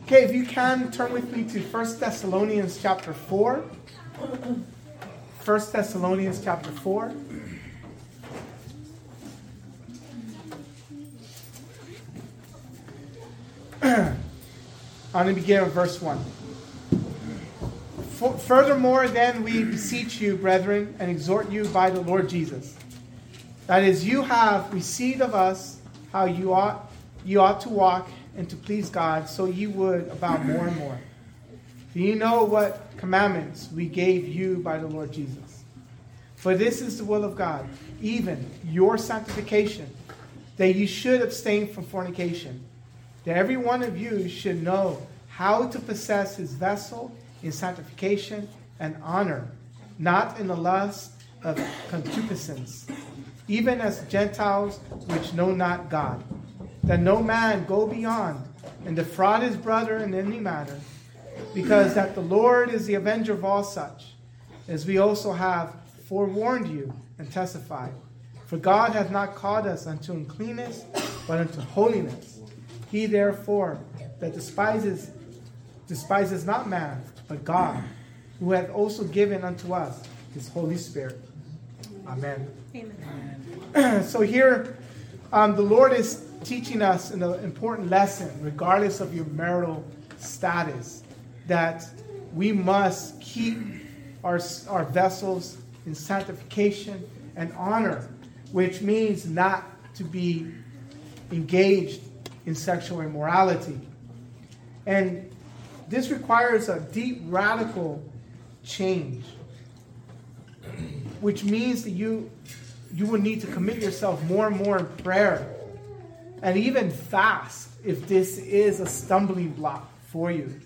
Okay, if you can, turn with me to 1 Thessalonians chapter 4. 1 Thessalonians chapter 4. I'm going to begin with verse 1. Furthermore, then, we beseech you, brethren, and exhort you by the Lord Jesus, that as you have received of us how you ought to walk and to please God, so you would abound more and more. For you know what commandments we gave you by the Lord Jesus. For this is the will of God, even your sanctification, that you should abstain from fornication, that every one of you should know how to possess his vessel in sanctification and honor, not in the lust of concupiscence, even as Gentiles which know not God, that no man go beyond and defraud his brother in any matter, because that the Lord is the avenger of all such, as we also have forewarned you and testified. For God hath not called us unto uncleanness, but unto holiness. He therefore that despises not man, but God, who hath also given unto us his Holy Spirit. Amen. Amen. So here, the Lord is teaching us an important lesson, regardless of your marital status, that we must keep our vessels in sanctification and honor, which means not to be engaged in sexual immorality. And this requires a deep, radical change, which means that you will need to commit yourself more and more in prayer, and even fast if this is a stumbling block for you.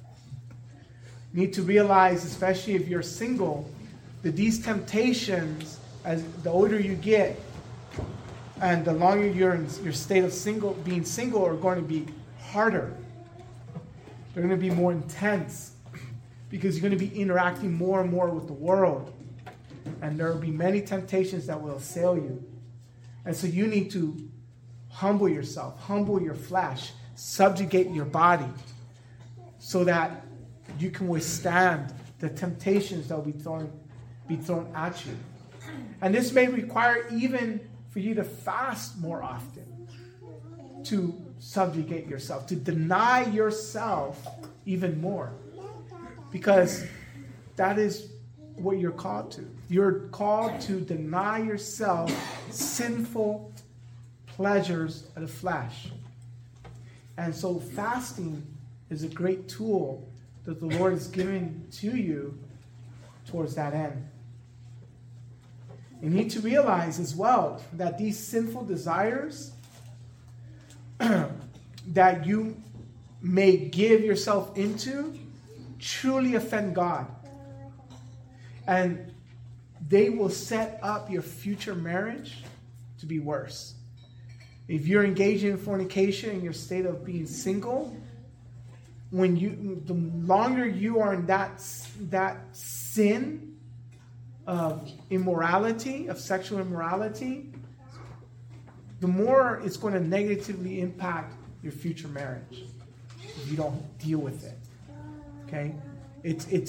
You need to realize, especially if you're single, that these temptations, as the older you get and the longer you're in your state of being single, are going to be harder. They're going to be more intense because you're going to be interacting more and more with the world. And there will be many temptations that will assail you. And so you need to humble yourself, humble your flesh, subjugate your body so that you can withstand the temptations that will be thrown at you. And this may require even for you to fast more often, to subjugate yourself, to deny yourself even more, because that is what you're called to. You're called to deny yourself sinful pleasures of the flesh. And so fasting is a great tool that the Lord is giving to you towards that end. You need to realize as well that these sinful desires that you may give yourself into truly offend God. And they will set up your future marriage to be worse. If you're engaging in fornication in your state of being single, the longer you are in that sin of immorality, of sexual immorality, the more it's going to negatively impact your future marriage if you don't deal with it. Okay, it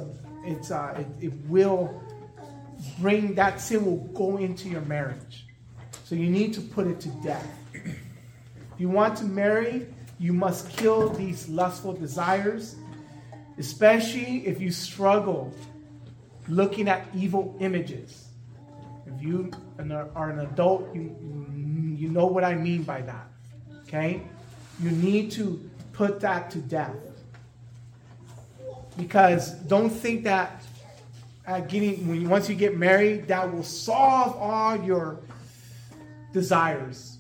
will bring, that sin will go into your marriage. So you need to put it to death. If you want to marry, you must kill these lustful desires, especially if you struggle looking at evil images. If you are an adult, you know what I mean by that. Okay? You need to put that to death. Because don't think that once you get married, that will solve all your desires.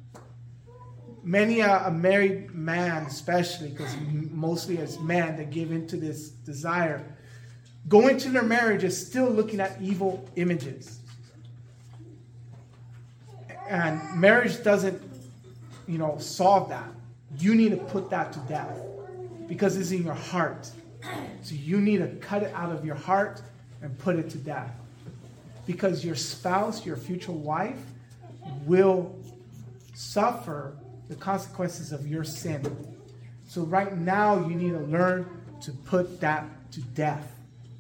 Many a married man, especially, because mostly as men that give into this desire, go into their marriage is still looking at evil images. And marriage doesn't, solve that. You need to put that to death because it's in your heart. So you need to cut it out of your heart and put it to death. Because your spouse, your future wife, will suffer the consequences of your sin. So right now, you need to learn to put that to death.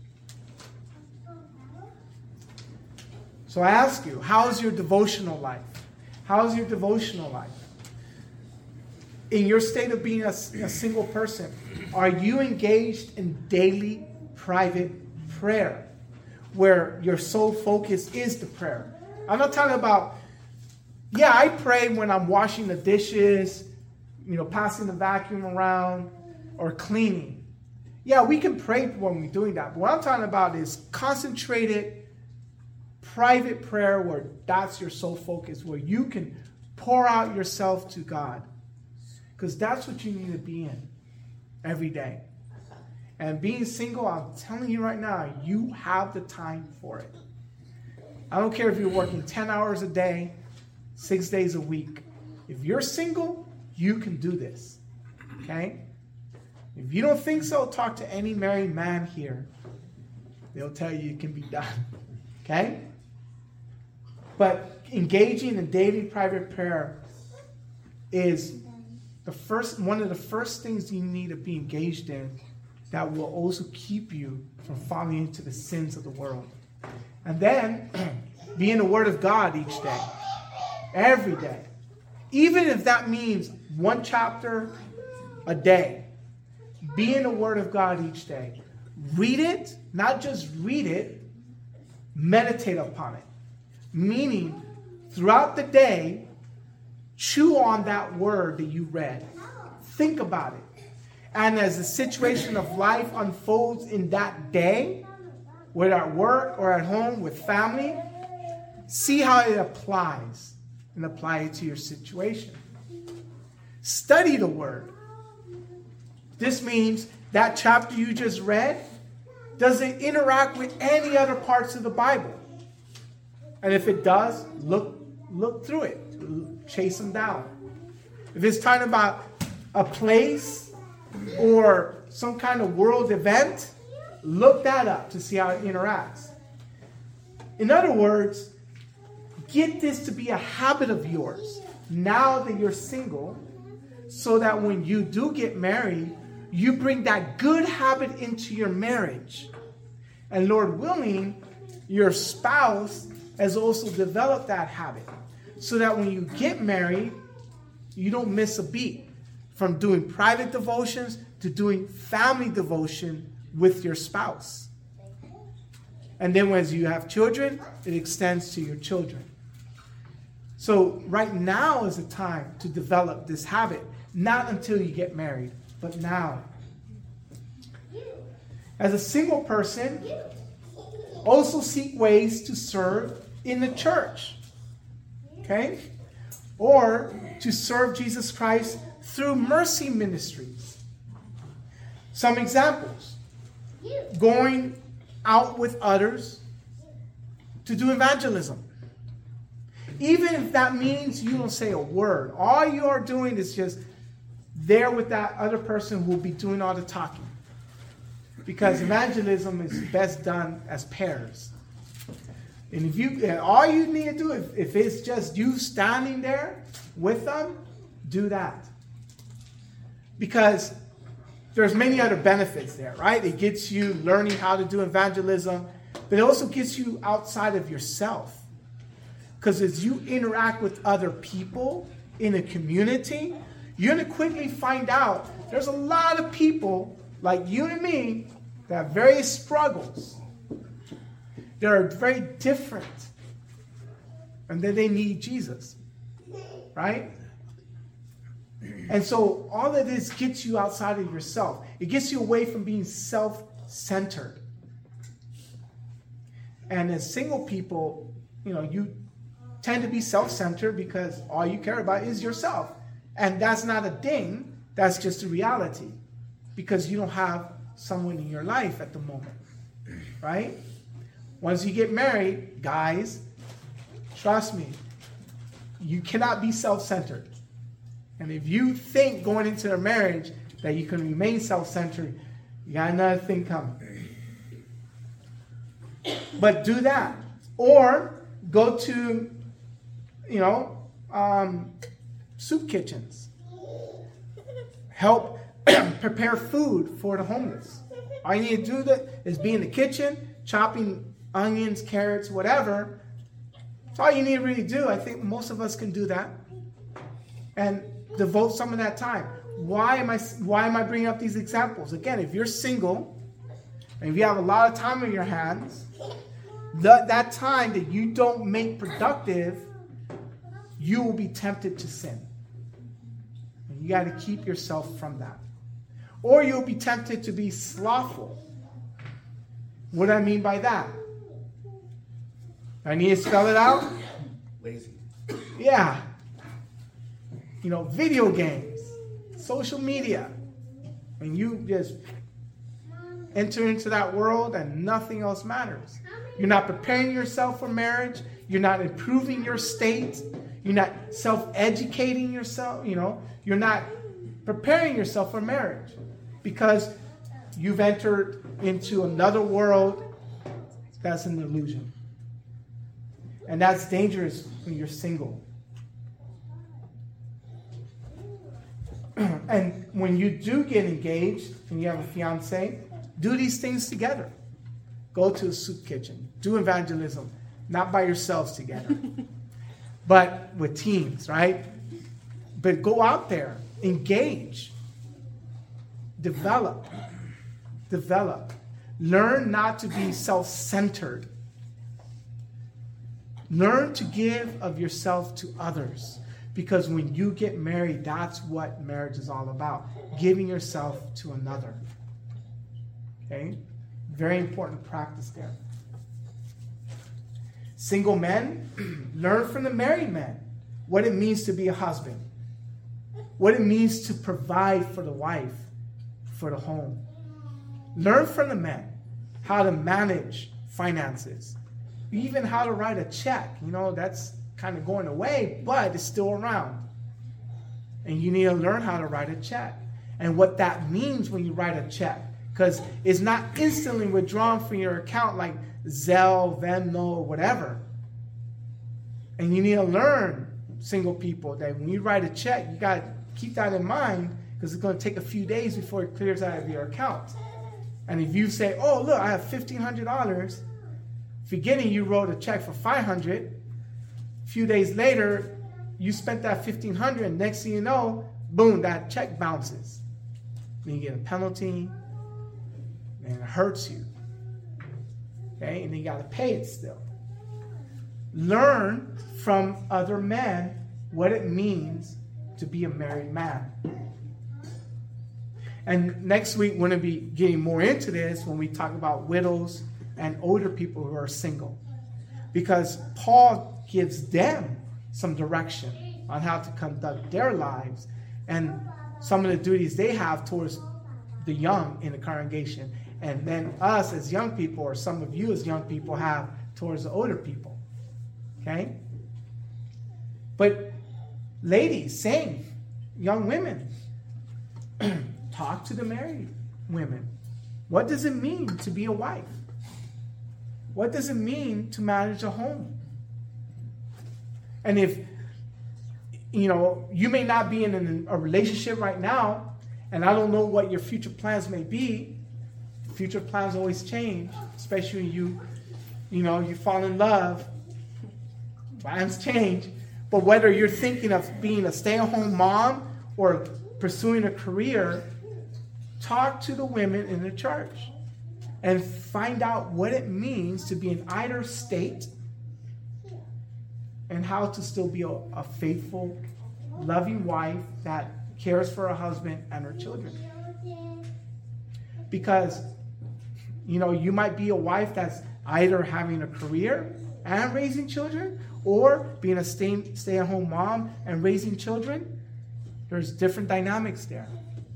So I ask you, how's your devotional life? How's your devotional life? In your state of being a single person, are you engaged in daily private prayer where your sole focus is the prayer? I'm not talking about, I pray when I'm washing the dishes, passing the vacuum around or cleaning. Yeah, we can pray when we're doing that. But what I'm talking about is concentrated private prayer where that's your sole focus, where you can pour out yourself to God. Because that's what you need to be in every day. And being single, I'm telling you right now, you have the time for it. I don't care if you're working 10 hours a day, 6 days a week. If you're single, you can do this. Okay? If you don't think so, talk to any married man here. They'll tell you it can be done. Okay? But engaging in daily private prayer is one of the first things you need to be engaged in that will also keep you from falling into the sins of the world. And then, be in the Word of God each day. Every day. Even if that means one chapter a day. Be in the Word of God each day. Read it, not just read it, meditate upon it. Meaning, throughout the day, chew on that word that you read. Think about it. And as the situation of life unfolds in that day, whether at work or at home with family, see how it applies and apply it to your situation. Study the word. This means that chapter you just read, does it interact with any other parts of the Bible? And if it does, look through it. Chase them down. If it's talking about a place or some kind of world event, look that up to see how it interacts. In other words, get this to be a habit of yours now that you're single, so that when you do get married, you bring that good habit into your marriage. And Lord willing, your spouse has also developed that habit, so that when you get married, you don't miss a beat from doing private devotions to doing family devotion with your spouse. And then as you have children, it extends to your children. So right now is the time to develop this habit. Not until you get married, but now. As a single person, also seek ways to serve in the church. Okay? Or to serve Jesus Christ through mercy ministries. Some examples. Going out with others to do evangelism. Even if that means you don't say a word. All you are doing is just there with that other person who will be doing all the talking. Because evangelism is best done as pairs. And all you need to do, if it's just you standing there with them, do that. Because there's many other benefits there, right? It gets you learning how to do evangelism, but it also gets you outside of yourself. Because as you interact with other people in a community, you're going to quickly find out there's a lot of people like you and me that have various struggles. They are very different. And then they need Jesus. Right? And so all of this gets you outside of yourself. It gets you away from being self-centered. And as single people, you tend to be self-centered because all you care about is yourself. And that's not a thing. That's just a reality. Because you don't have someone in your life at the moment. Right? Once you get married, guys, trust me, you cannot be self-centered. And if you think going into a marriage that you can remain self-centered, you got another thing coming. But do that. Or go to, soup kitchens. Help prepare food for the homeless. All you need to do is be in the kitchen, chopping onions, carrots, whatever. That's all you need to really do. I think most of us can do that. And devote some of that time. Why am I bringing up these examples? Again, if you're single, and if you have a lot of time on your hands, that time that you don't make productive, you will be tempted to sin. And you got to keep yourself from that. Or you'll be tempted to be slothful. What do I mean by that? I need to spell it out? Lazy. Yeah. Video games, social media. And you just enter into that world and nothing else matters. You're not preparing yourself for marriage. You're not improving your state. You're not self-educating yourself. You're not preparing yourself for marriage because you've entered into another world that's an illusion. And that's dangerous when you're single. And when you do get engaged and you have a fiance, do these things together. Go to a soup kitchen. Do evangelism. Not by yourselves together. But with teams, right? But go out there. Engage. Develop. Learn not to be self-centered. Learn to give of yourself to others. Because when you get married, that's what marriage is all about. Giving yourself to another. Okay? Very important practice there. Single men, learn from the married men what it means to be a husband. What it means to provide for the wife, for the home. Learn from the men how to manage finances. Even how to write a check. That's kind of going away, but it's still around. And you need to learn how to write a check. And what that means when you write a check. Because it's not instantly withdrawn from your account like Zelle, Venmo, or whatever. And you need to learn, single people, that when you write a check, you got to keep that in mind because it's going to take a few days before it clears out of your account. And if you say, oh, look, I have $1,500, forgetting you wrote a check for $500, a few days later, you spent that $1,500, and next thing you know, boom, that check bounces. Then you get a penalty, and it hurts you. Okay, and then you got to pay it still. Learn from other men what it means to be a married man. And next week, we're going to be getting more into this when we talk about widows and older people who are single. Because Paul gives them some direction on how to conduct their lives and some of the duties they have towards the young in the congregation. And then us as young people, or some of you as young people, have towards the older people. Okay? But ladies, same. Young women, talk to the married women. What does it mean to be a wife? What does it mean to manage a home? And if, you may not be in a relationship right now, and I don't know what your future plans may be. Future plans always change, especially when you fall in love. Plans change. But whether you're thinking of being a stay-at-home mom or pursuing a career, talk to the women in the church and find out what it means to be in either state and how to still be a faithful, loving wife that cares for her husband and her children. Because, you might be a wife that's either having a career and raising children, or being a stay-at-home mom and raising children. There's different dynamics there.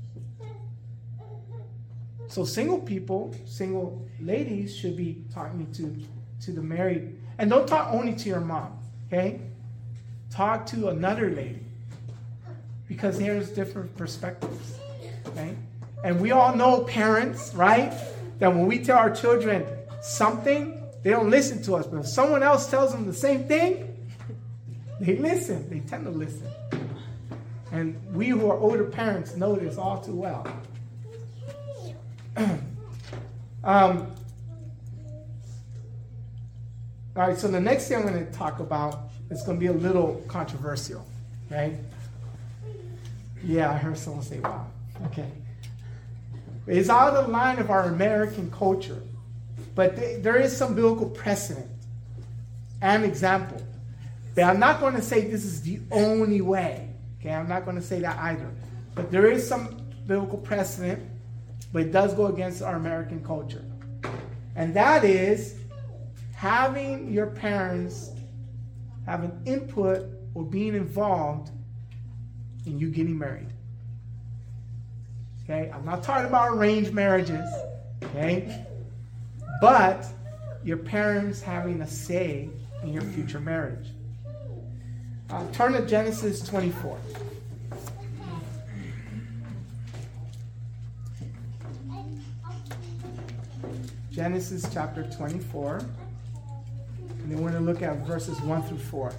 So single ladies should be talking to the married. And don't talk only to your mom, okay? Talk to another lady. Because there's different perspectives, okay? And we all know parents, right? That when we tell our children something, they don't listen to us. But if someone else tells them the same thing, they listen. They tend to listen. And we who are older parents know this all too well. All right, so the next thing I'm going to talk about is going to be a little controversial, right? Yeah, I heard someone say, wow. Okay. It's out of the line of our American culture, but there is some biblical precedent and example. But I'm not going to say this is the only way. Okay, I'm not going to say that either. But there is some biblical precedent, but it does go against our American culture. And that is having your parents have an input or being involved in you getting married. Okay, I'm not talking about arranged marriages. Okay, but your parents having a say in your future marriage. Turn to Genesis 24. Genesis chapter 24. And then we're going to look at verses 1 through 4.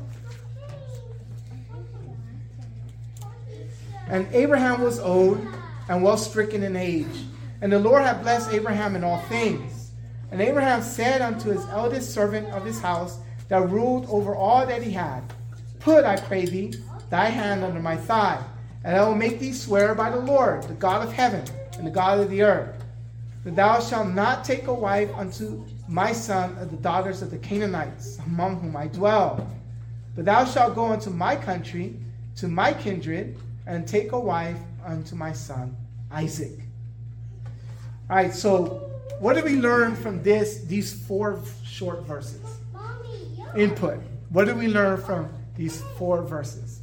And Abraham was old and well stricken in age. And the Lord had blessed Abraham in all things. And Abraham said unto his eldest servant of his house that ruled over all that he had, Put, I pray thee, thy hand under my thigh, and I will make thee swear by the Lord, the God of heaven and the God of the earth, that thou shalt not take a wife unto my son of the daughters of the Canaanites, among whom I dwell. But thou shalt go unto my country, to my kindred, and take a wife unto my son Isaac. All right, so what do we learn from these 4 short verses? Input. What do we learn from these 4 verses?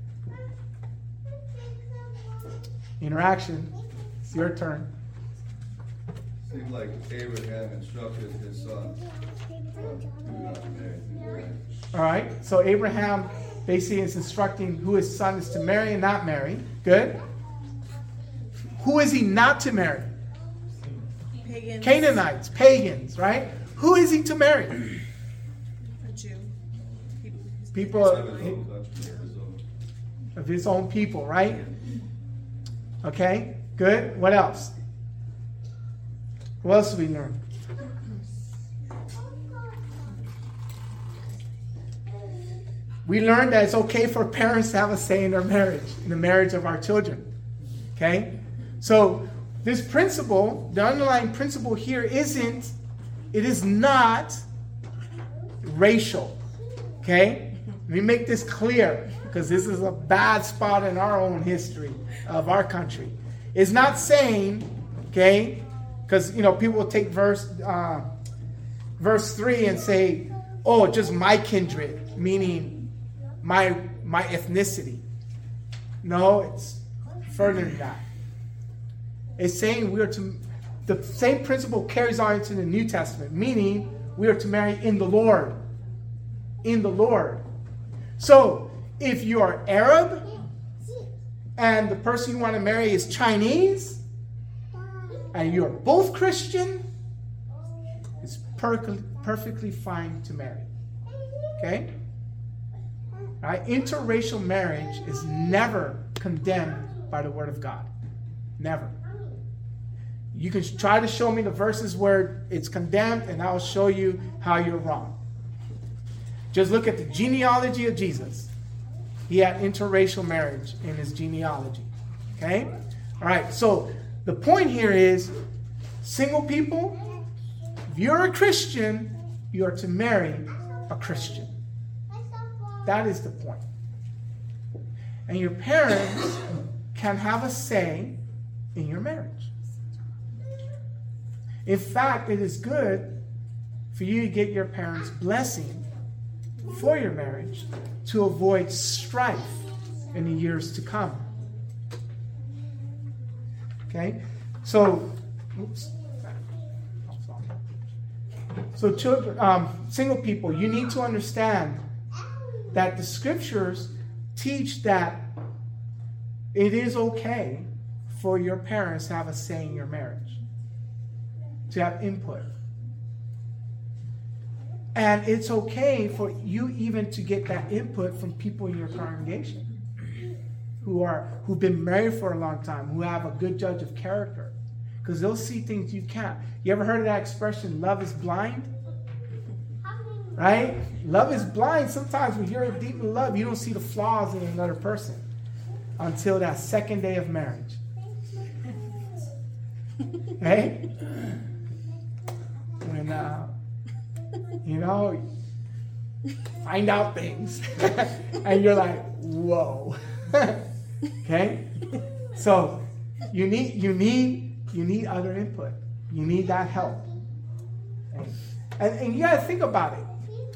Interaction. It's your turn. Seems like Abraham instructed his son to not marry. All right, so Abraham basically is instructing who his son is to marry and not marry. Good. Who is he not to marry? Pagans. Canaanites, pagans, right? Who is he to marry? A Jew. People of his own people, right? Okay, good. What else? What else do we learn? We learned that it's okay for parents to have a say in their marriage, in the marriage of our children. Okay? So this principle, the underlying principle here it is not racial. Okay? Let me make this clear, because this is a bad spot in our own history of our country. It's not saying, okay, because people will take verse 3 and say, oh, just my kindred, meaning my ethnicity. No, it's further than that. It's saying the same principle carries on into the New Testament, meaning we are to marry in the Lord. In the Lord. So, if you are Arab and the person you want to marry is Chinese and you're both Christian, it's perfectly fine to marry. Okay? Right? Interracial marriage is never condemned by the Word of God. Never. You can try to show me the verses where it's condemned, and I'll show you how you're wrong. Just look at the genealogy of Jesus. He had interracial marriage in his genealogy. Okay? All right, so the point here is, single people, if you're a Christian, you are to marry a Christian. That is the point. And your parents can have a say in your marriage. In fact, it is good for you to get your parents' blessing for your marriage to avoid strife in the years to come. Okay? So, children, single people, you need to understand that the scriptures teach that it is okay for your parents to have a say in your marriage, to have input. And it's okay for you even to get that input from people in your congregation. who've been married for a long time, who have a good judge of character. Because they'll see things you can't. You ever heard of that expression, love is blind? Right? Love is blind. Sometimes when you're deep in love, you don't see the flaws in another person until that second day of marriage. Right? When, find out things. And you're like, whoa. Okay? So you need other input. You need that help. And you got to think about it.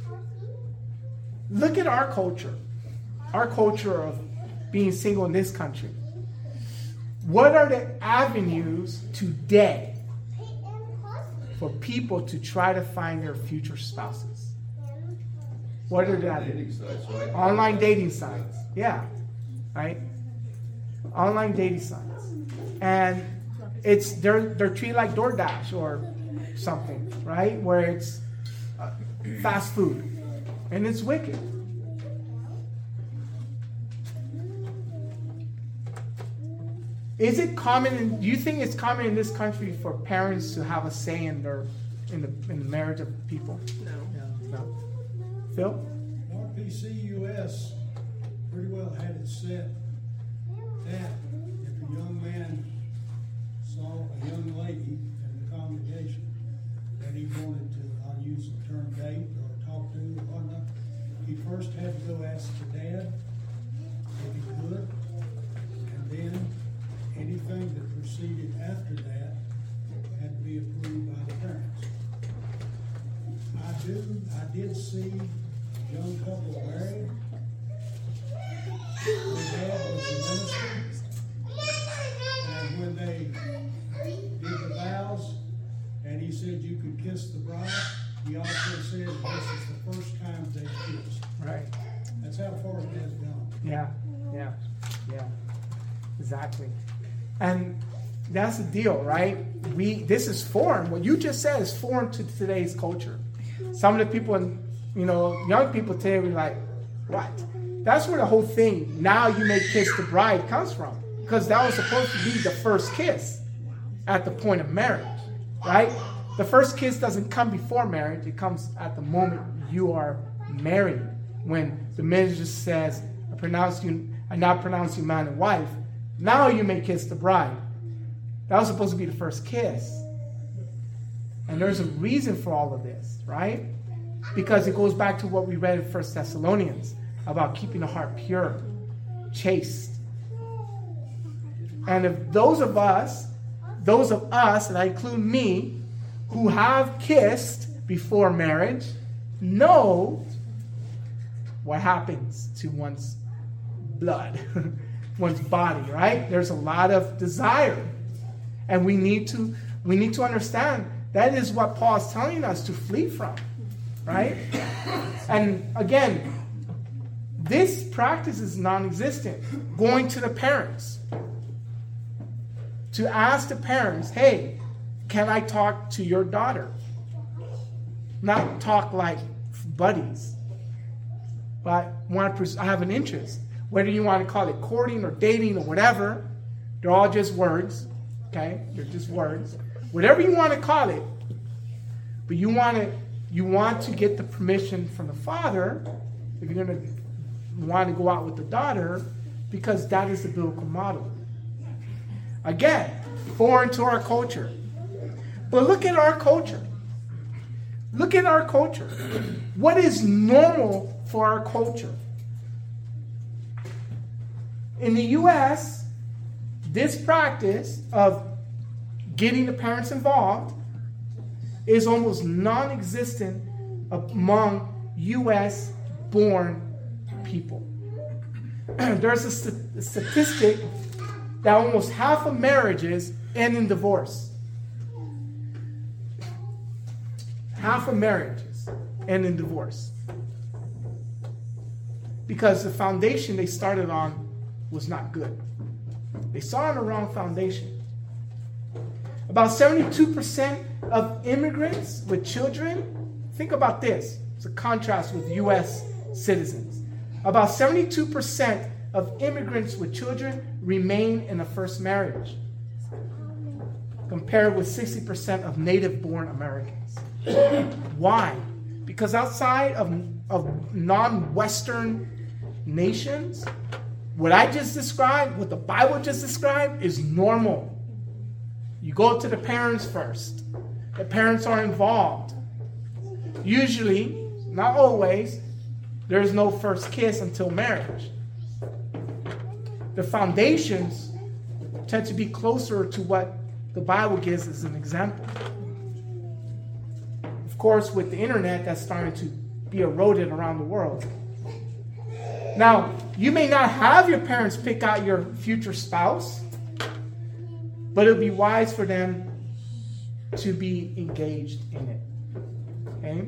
Look at our culture of being single in this country. What are the avenues today for people to try to find their future spouses? What are the avenues? Online dating sites. Yeah. Right? Online dating sites. And they're treated like DoorDash or something, right? Where it's fast food. And it's wicked. Is it common? Do you think it's common in this country for parents to have a say in the marriage of people? No. Phil? RPCUS pretty well had it set that if a young man saw a young lady in the congregation that he wanted to, I'll use the term date or talk to or whatnot, he first had to go ask the dad if he could, and then anything that proceeded after that had to be approved by the parents. I did see a young couple married. Their dad was a minister, and when they did the vows, and he said you could kiss the bride, he also said this is the first time they kissed. Right. That's how far it has gone. Yeah. Exactly. And that's the deal, right? This is foreign. What you just said is foreign to today's culture. Some of the people, young people today were like, what? That's where the whole thing, now you may kiss the bride, comes from. Because that was supposed to be the first kiss at the point of marriage, right? The first kiss doesn't come before marriage. It comes at the moment you are married. When the minister says, I now pronounce you man and wife, now you may kiss the bride. That was supposed to be the first kiss. And there's a reason for all of this, right? Because it goes back to what we read in 1 Thessalonians about keeping the heart pure, chaste. And if those of us, and I include me, who have kissed before marriage, know what happens to one's blood, one's body, right? There's a lot of desire. And we need to understand that is what Paul's telling us to flee from, right? And again, this practice is non-existent. Going to the parents, to ask the parents, hey, can I talk to your daughter? Not talk like buddies, but I have an interest. Whether you want to call it courting or dating or whatever, they're all just words, okay? They're just words. Whatever you want to call it, but you want to get the permission from the father if you're going to want to go out with the daughter, because that is the biblical model. Again, foreign to our culture. But look at our culture. Look at our culture. What is normal for our culture? In the U.S., this practice of getting the parents involved is almost non-existent among U.S.-born people. There's a statistic that almost half of marriages end in divorce. Half of marriages end in divorce. Because the foundation they started on was not good. They saw on the wrong foundation. About 72% of immigrants with children, think about this. It's a contrast with U.S. citizens. About 72% of immigrants with children remain in a first marriage, compared with 60% of native-born Americans. Why? Because outside of non-Western nations, what I just described, what the Bible just described, is normal. You go to the parents first. The parents are involved. Usually, not always, there's no first kiss until marriage. The foundations tend to be closer to what the Bible gives as an example. Of course, with the internet, that's starting to be eroded around the world. Now, you may not have your parents pick out your future spouse, but it would be wise for them to be engaged in it. Okay?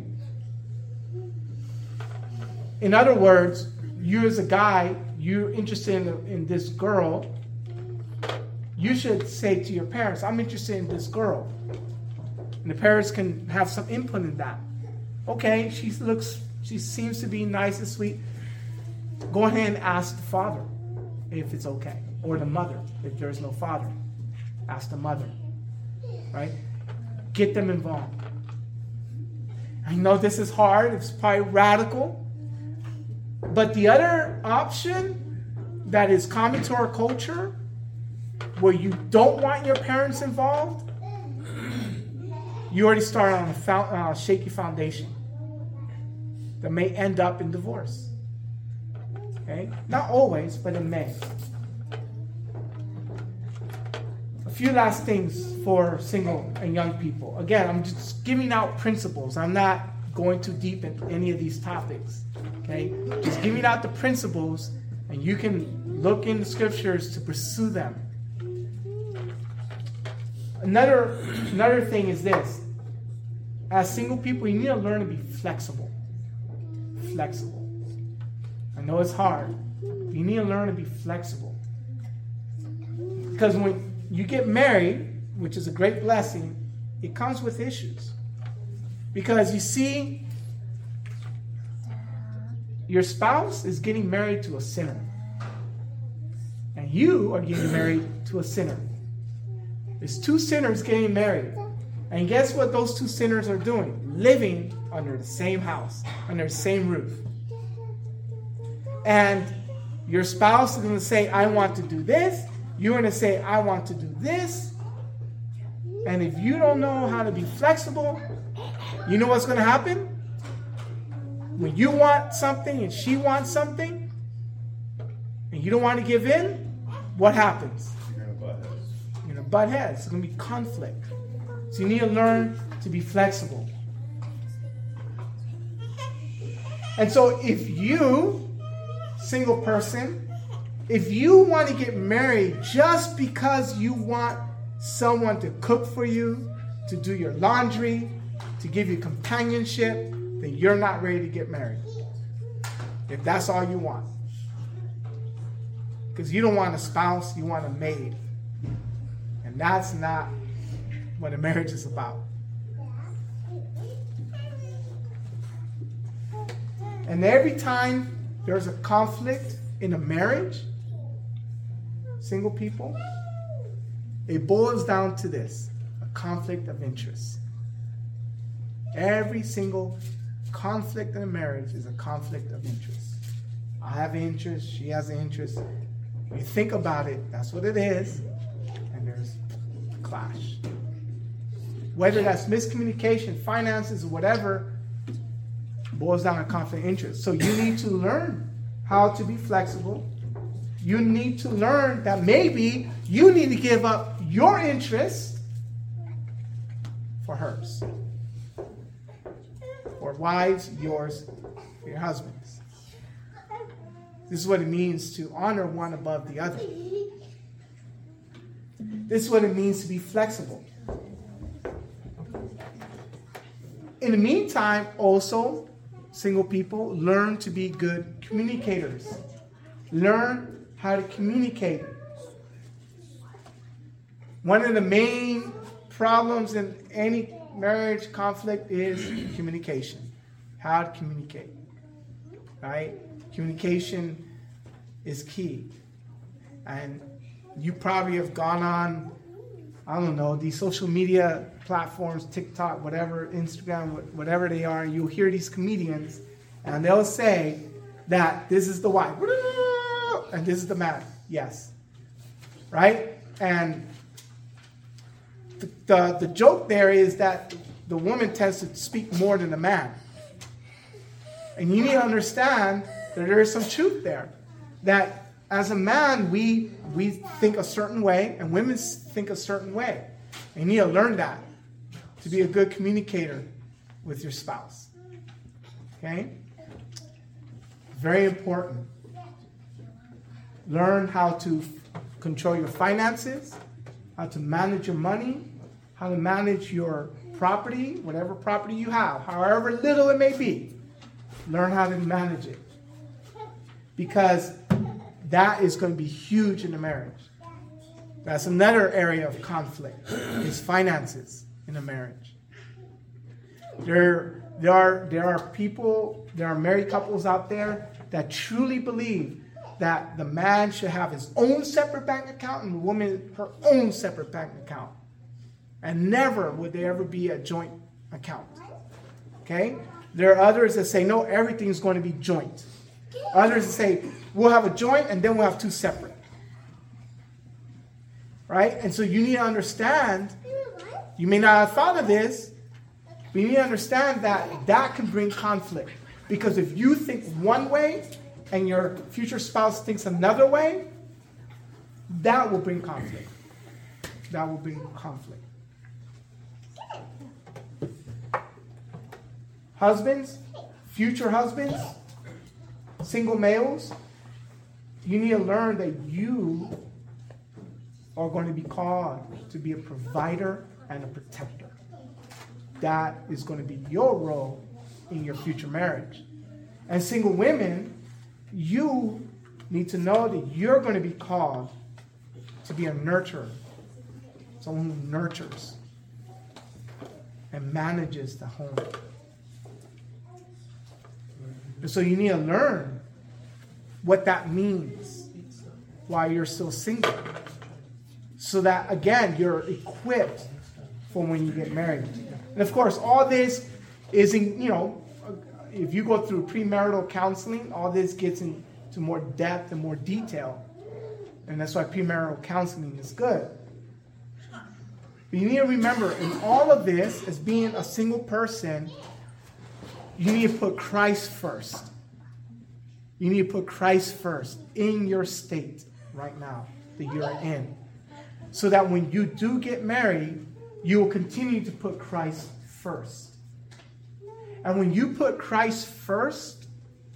In other words, you as a guy, you're interested in this girl, you should say to your parents, I'm interested in this girl. And the parents can have some input in that. Okay, she seems to be nice and sweet. Go ahead and ask the father if it's okay. Or the mother, if there's no father. Ask the mother. Right? Get them involved. I know this is hard. It's probably radical. But the other option that is common to our culture, where you don't want your parents involved, you already start on a shaky foundation that may end up in divorce. Okay? Not always, but it may. A few last things for single and young people. Again, I'm just giving out principles. I'm not going too deep into any of these topics. Okay? Just giving out the principles, and you can look in the scriptures to pursue them. Another thing is this. As single people, you need to learn to be flexible. Flexible. I know it's hard. But you need to learn to be flexible. Because when you get married, which is a great blessing, it comes with issues. Because you see, your spouse is getting married to a sinner. And you are getting married to a sinner. There's two sinners getting married. And guess what those two sinners are doing? Living under the same house, under the same roof. And your spouse is going to say, I want to do this. You're going to say, I want to do this. And if you don't know how to be flexible, you know what's going to happen? When you want something and she wants something, and you don't want to give in, what happens? You're going to butt heads. It's going to be conflict. So you need to learn to be flexible. And so if you, single person, if you want to get married just because you want someone to cook for you, to do your laundry, to give you companionship, then you're not ready to get married. If that's all you want. Because you don't want a spouse, you want a maid. And that's not what a marriage is about. And every time there's a conflict in a marriage, single people, it boils down to this, a conflict of interest. Every single conflict in a marriage is a conflict of interest. I have an interest, she has an interest. You think about it, that's what it is, and there's a clash. Whether that's miscommunication, finances, or whatever, boils down to conflict of interest. So you need to learn how to be flexible. You need to learn that maybe you need to give up your interest for hers. For wives, yours, for your husbands. This is what it means to honor one above the other. This is what it means to be flexible. In the meantime, also, single people, learn to be good communicators. Learn how to communicate. One of the main problems in any marriage conflict is communication. How to communicate. Right? Communication is key. And you probably have gone on, I don't know, these social media platforms, TikTok, whatever, Instagram, whatever they are, and you'll hear these comedians, and they'll say that this is the wife, and this is the man. Yes. Right? And the joke there is that the woman tends to speak more than the man. And you need to understand that there is some truth there. That as a man, we think a certain way, and women think a certain way. And you need to learn that to be a good communicator with your spouse. Okay? Very important. Learn how to control your finances, how to manage your money, how to manage your property, whatever property you have, however little it may be. Learn how to manage it. Because that is going to be huge in a marriage. That's another area of conflict, is finances in a marriage. There are people, there are married couples out there that truly believe that the man should have his own separate bank account and the woman her own separate bank account. And never would there ever be a joint account. Okay? There are others that say, no, everything's going to be joint. Others that say, we'll have a joint and then we'll have two separate. Right? And so you need to understand, you may not have thought of this, but you need to understand that that can bring conflict. Because if you think one way and your future spouse thinks another way, that will bring conflict. That will bring conflict. Husbands, future husbands, single males, you need to learn that you are going to be called to be a provider and a protector. That is going to be your role in your future marriage. And single women, you need to know that you're going to be called to be a nurturer, someone who nurtures and manages the home. And so you need to learn what that means while you're still single. So that, again, you're equipped for when you get married. And of course, all this is, if you go through premarital counseling, all this gets into more depth and more detail. And that's why premarital counseling is good. But you need to remember, in all of this, as being a single person, you need to put Christ first. You need to put Christ first in your state right now that you're in. So that when you do get married, you will continue to put Christ first. And when you put Christ first,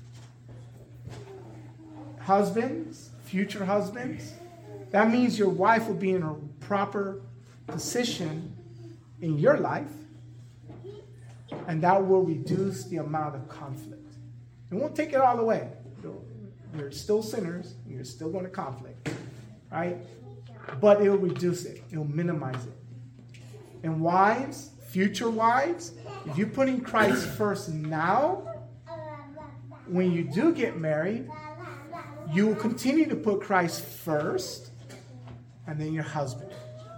husbands, future husbands, that means your wife will be in a proper position in your life. And that will reduce the amount of conflict. It won't take it all away. You're still sinners. You're still going to conflict. Right? But it will reduce it. It will minimize it. And wives, future wives, if you're putting Christ first now, when you do get married, you will continue to put Christ first and then your husband.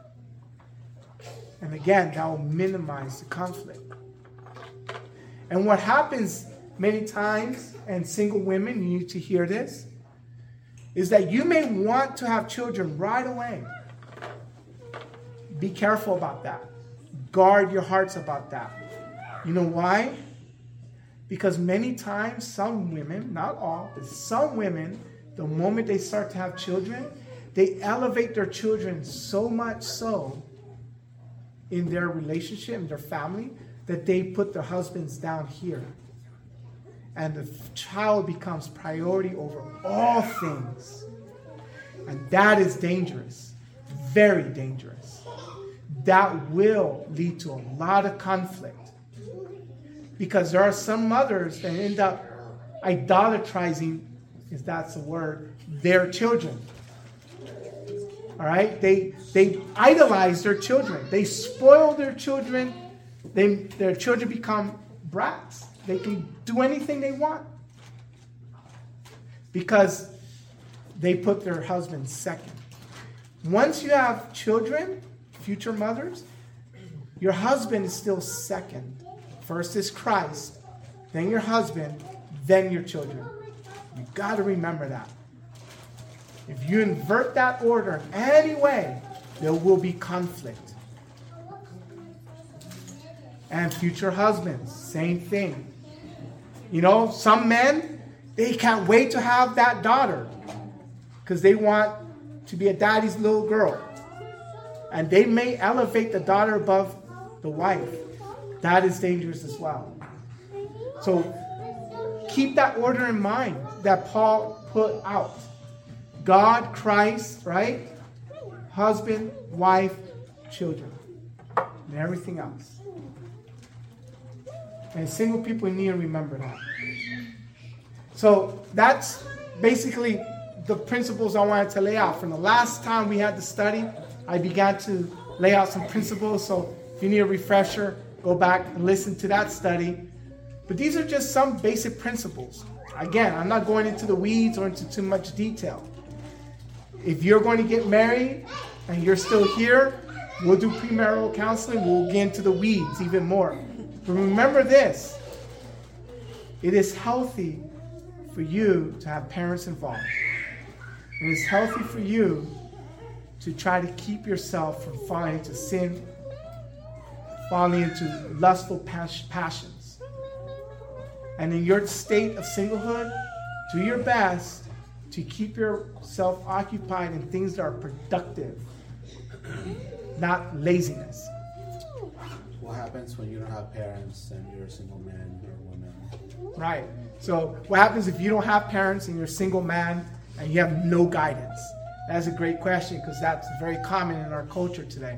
And again, that will minimize the conflict. And what happens many times, and single women, you need to hear this, is that you may want to have children right away. Be careful about that. Guard your hearts about that. You know why? Because many times some women, not all, but some women, the moment they start to have children, they elevate their children so much so in their relationship, in their family, that they put their husbands down here. And the child becomes priority over all things. And that is dangerous. Very dangerous. That will lead to a lot of conflict. Because there are some mothers that end up idolatrizing, if that's the word, their children. All right? They idolize their children. They spoil their children. Their children become brats. They can do anything they want. Because they put their husband second. Once you have children, future mothers, your husband is still second. First is Christ, then your husband, then your children. You got to remember that. If you invert that order in any way, there will be conflict. And future husbands, same thing. You know, some men, they can't wait to have that daughter because they want to be a daddy's little girl. And they may elevate the daughter above the wife. That is dangerous as well. So keep that order in mind that Paul put out. God, Christ, right? Husband, wife, children, and everything else. And single people need to remember that. So that's basically the principles I wanted to lay out. From the last time we had the study, I began to lay out some principles. So if you need a refresher, go back and listen to that study. But these are just some basic principles. Again, I'm not going into the weeds or into too much detail. If you're going to get married and you're still here, we'll do premarital counseling. We'll get into the weeds even more. But remember this. It is healthy for you to have parents involved. It is healthy for you to try to keep yourself from falling into sin, falling into lustful passions. And in your state of singlehood, do your best to keep yourself occupied in things that are productive, not laziness. What happens when you don't have parents and you're a single man or woman? Right. So what happens if you don't have parents and you're a single man and you have no guidance? That's a great question because that's very common in our culture today.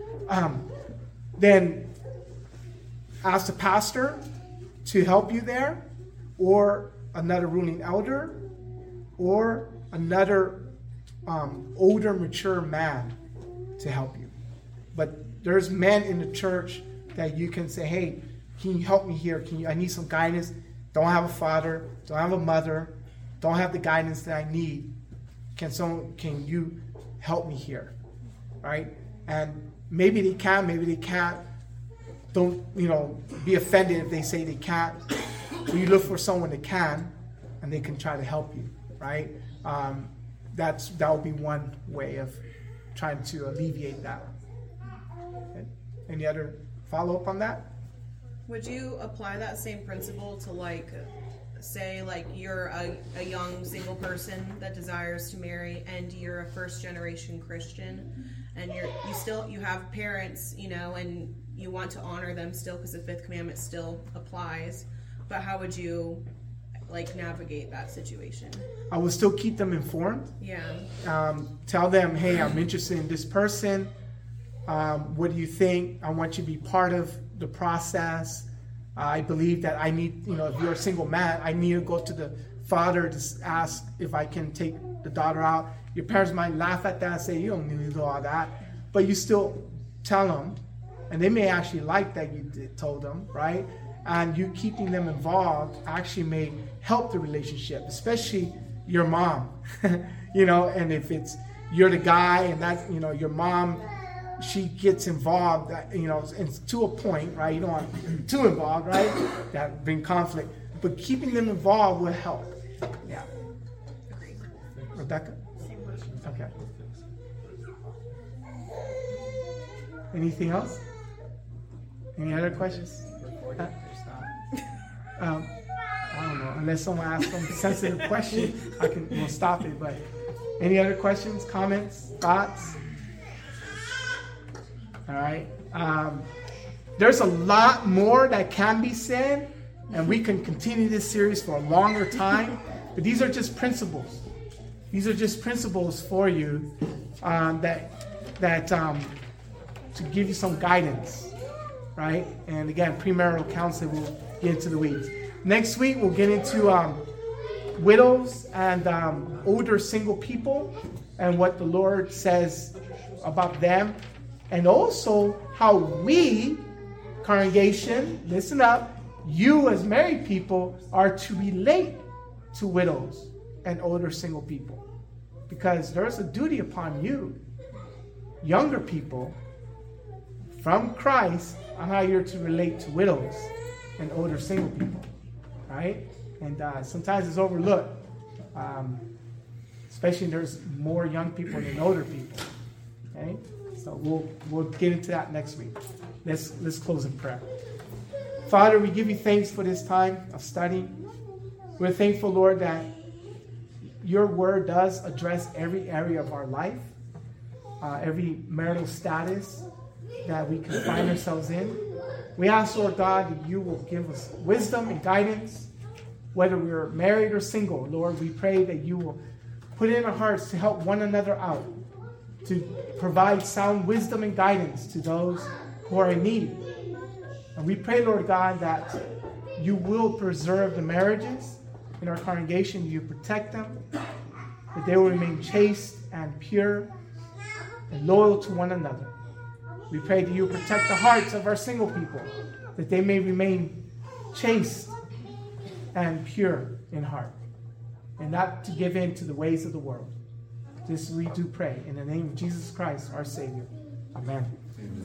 Then ask the pastor to help you there, or another ruling elder, or another older, mature man to help you. But there's men in the church that you can say, hey, can you help me here? I need some guidance. Don't have a father, don't have a mother, don't have the guidance that I need. Can you help me here? Right? And maybe they can, maybe they can't. Don't, be offended if they say they can't. So you look for someone that can, and they can try to help you, right? That would be one way of trying to alleviate that. Okay. Any other follow-up on that? Would you apply that same principle to say you're a young single person that desires to marry and you're a first generation Christian and you have parents, and you want to honor them still because the fifth commandment still applies, but how would you navigate that situation? I will still keep them informed. Yeah. Tell them, hey, I'm interested in this person. What do you think? I want you to be part of the process. I believe that I need, if you're a single man, I need to go to the father to ask if I can take the daughter out. Your parents might laugh at that and say, you don't need to do all that. But you still tell them, and they may actually like that you told them, right? And you keeping them involved actually may help the relationship, especially your mom, and if you're the guy and that's, your mom, she gets involved, and to a point, right? You don't want too involved, right? That bring conflict. But keeping them involved will help. Yeah. Rebecca? Okay. Anything else? Any other questions? I don't know. Unless someone asks some sensitive question, we'll stop it. But any other questions, comments, thoughts? All right. There's a lot more that can be said, and we can continue this series for a longer time. But these are just principles. These are just principles for you that to give you some guidance, right? And again, premarital counseling will get into the weeds. Next week we'll get into widows and older single people and what the Lord says about them. And also how we, congregation, listen up, you as married people are to relate to widows and older single people. because there's a duty upon you, younger people, from Christ, on how you're to relate to widows and older single people, right? And sometimes it's overlooked, especially there's more young people than older people. Okay, so we'll get into that next week. Let's close in prayer. Father, we give you thanks for this time of study. We're thankful, Lord, that your word does address every area of our life, every marital status that we can find ourselves in. We ask, Lord God, that you will give us wisdom and guidance, whether we're married or single. Lord, we pray that you will put it in our hearts to help one another out, to provide sound wisdom and guidance to those who are in need. And we pray, Lord God, that you will preserve the marriages in our congregation. You protect them, that they will remain chaste and pure and loyal to one another. We pray that you protect the hearts of our single people, that they may remain chaste and pure in heart, and not to give in to the ways of the world. This we do pray in the name of Jesus Christ, our Savior. Amen.